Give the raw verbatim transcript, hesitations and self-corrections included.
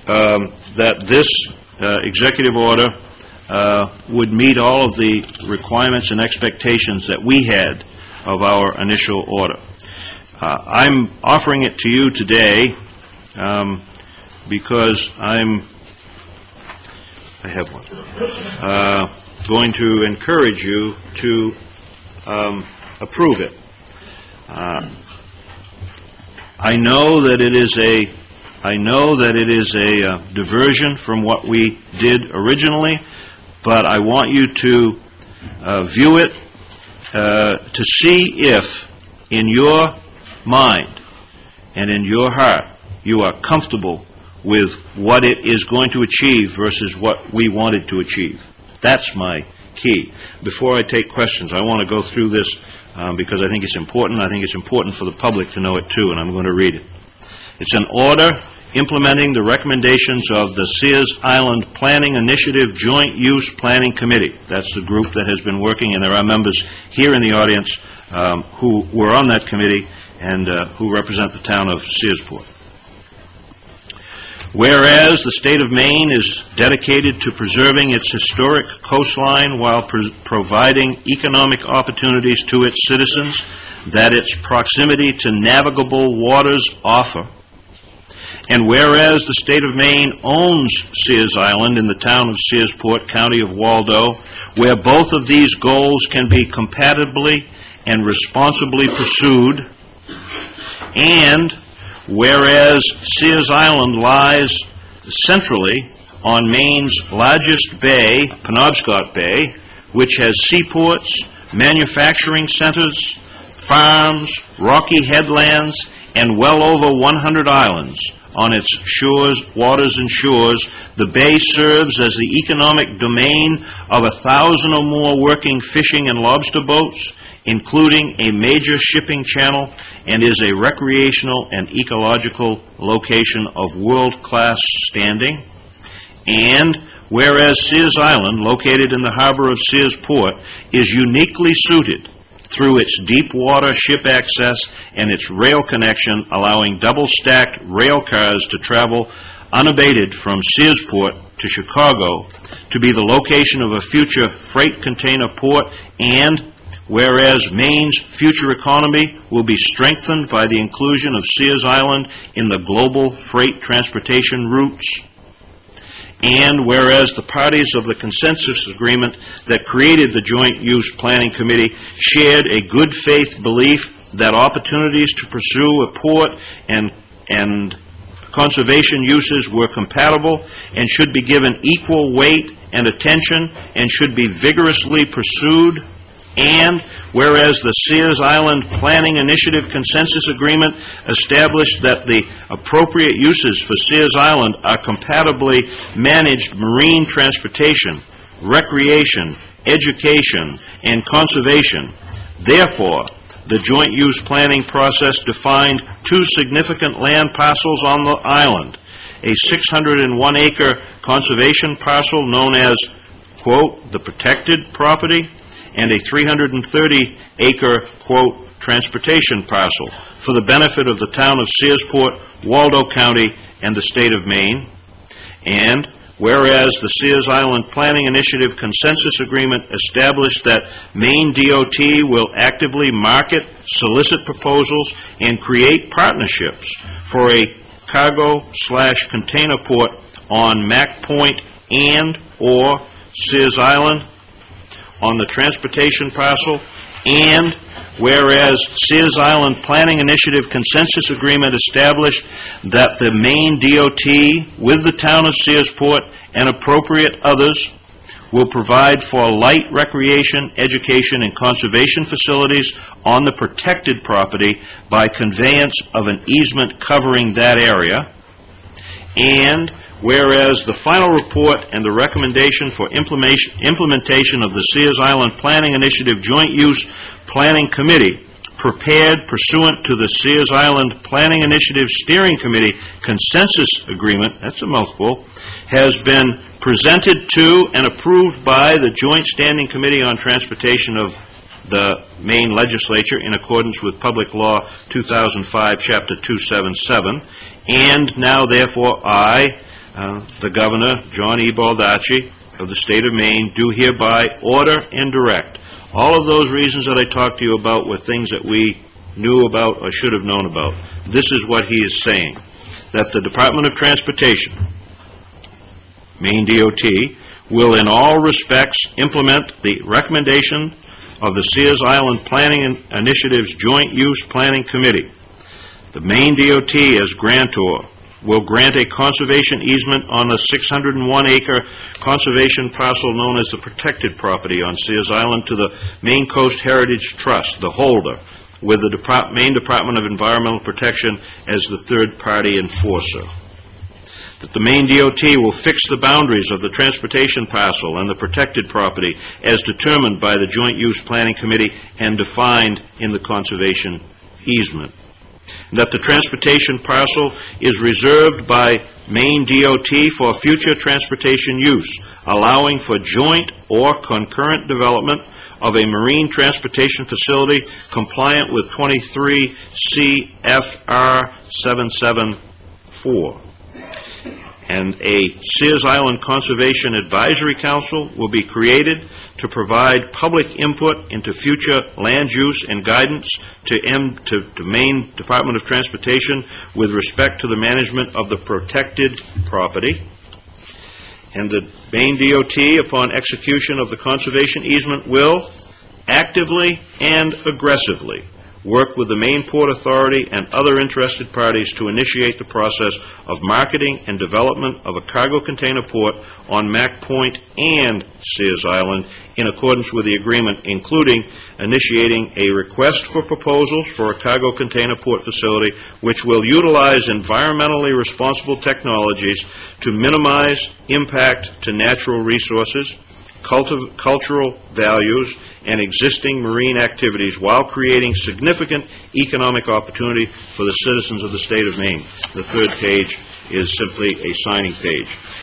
um, that this uh, executive order uh, would meet all of the requirements and expectations that we had of our initial order. Uh, I'm offering it to you today um, because I'm, I have one, uh, going to encourage you to um, approve it. Uh, I know that it is a, I know that it is a uh, diversion from what we did originally, but I want you to uh, view it uh, to see if, in your mind and in your heart, you are comfortable with what it is going to achieve versus what we wanted to achieve. That's my key. Before I take questions, I want to go through this um, because I think it's important. I think it's important for the public to know it too, and I'm going to read it. It's an order implementing the recommendations of the Sears Island Planning Initiative Joint Use Planning Committee. That's the group that has been working, and there are members here in the audience um, who were on that committee and uh, who represent the town of Searsport. Whereas the state of Maine is dedicated to preserving its historic coastline while pro- providing economic opportunities to its citizens that its proximity to navigable waters offer, and whereas the state of Maine owns Sears Island in the town of Searsport, county of Waldo, where both of these goals can be compatibly and responsibly pursued, and whereas Sears Island lies centrally on Maine's largest bay, Penobscot Bay, which has seaports, manufacturing centers, farms, rocky headlands, and well over one hundred islands on its shores, waters and shores, the bay serves as the economic domain of a thousand or more working fishing and lobster boats, including a major shipping channel, and is a recreational and ecological location of world-class standing. And whereas Sears Island, located in the harbor of Searsport, is uniquely suited through its deep water ship access and its rail connection, allowing double-stacked rail cars to travel unabated from Searsport to Chicago, to be the location of a future freight container port, and whereas Maine's future economy will be strengthened by the inclusion of Sears Island in the global freight transportation routes, and whereas the parties of the consensus agreement that created the Joint Use Planning Committee shared a good faith belief that opportunities to pursue a port and, and conservation uses were compatible and should be given equal weight and attention and should be vigorously pursued, and whereas the Sears Island Planning Initiative Consensus Agreement established that the appropriate uses for Sears Island are compatibly managed marine transportation, recreation, education, and conservation, therefore, the joint use planning process defined two significant land parcels on the island, a six hundred one acre conservation parcel known as, quote, the protected property, and a three hundred thirty acre, quote, transportation parcel for the benefit of the town of Searsport, Waldo County, and the state of Maine. And whereas the Sears Island Planning Initiative Consensus Agreement established that Maine D O T will actively market, solicit proposals, and create partnerships for a cargo slash container port on Mack Point and or Sears Island on the transportation parcel, and whereas Sears Island Planning Initiative Consensus Agreement established that the Maine D O T, with the town of Searsport and appropriate others, will provide for light recreation, education, and conservation facilities on the protected property by conveyance of an easement covering that area, and whereas the final report and the recommendation for implementation of the Sears Island Planning Initiative Joint Use Planning Committee, prepared pursuant to the Sears Island Planning Initiative Steering Committee Consensus Agreement, that's a mouthful, has been presented to and approved by the Joint Standing Committee on Transportation of the Maine Legislature in accordance with Public Law two thousand five, Chapter two seventy-seven, and now therefore I, uh, the Governor, John E. Baldacci, of the State of Maine, do hereby order and direct. All of those reasons that I talked to you about were things that we knew about or should have known about. This is what he is saying, that the Department of Transportation, Maine D O T, will in all respects implement the recommendation of the Sears Island Planning Initiative's Joint Use Planning Committee. The Maine D O T, as grantor, will grant a conservation easement on the six hundred one acre conservation parcel known as the protected property on Sears Island to the Maine Coast Heritage Trust, the holder, with the Depart- Maine Department of Environmental Protection as the third-party enforcer. That the Maine D O T will fix the boundaries of the transportation parcel and the protected property as determined by the Joint Use Planning Committee and defined in the conservation easement. That the transportation parcel is reserved by Maine D O T for future transportation use, allowing for joint or concurrent development of a marine transportation facility compliant with twenty-three C F R seven seven four. And a Sears Island Conservation Advisory Council will be created to provide public input into future land use and guidance to, M, to, to Maine Department of Transportation with respect to the management of the protected property. And the Maine D O T, upon execution of the conservation easement, will actively and aggressively work with the Maine Port Authority and other interested parties to initiate the process of marketing and development of a cargo container port on Mack Point and Sears Island in accordance with the agreement, including initiating a request for proposals for a cargo container port facility which will utilize environmentally responsible technologies to minimize impact to natural resources, Cultiv- cultural values, and existing marine activities while creating significant economic opportunity for the citizens of the state of Maine. The third page is simply a signing page.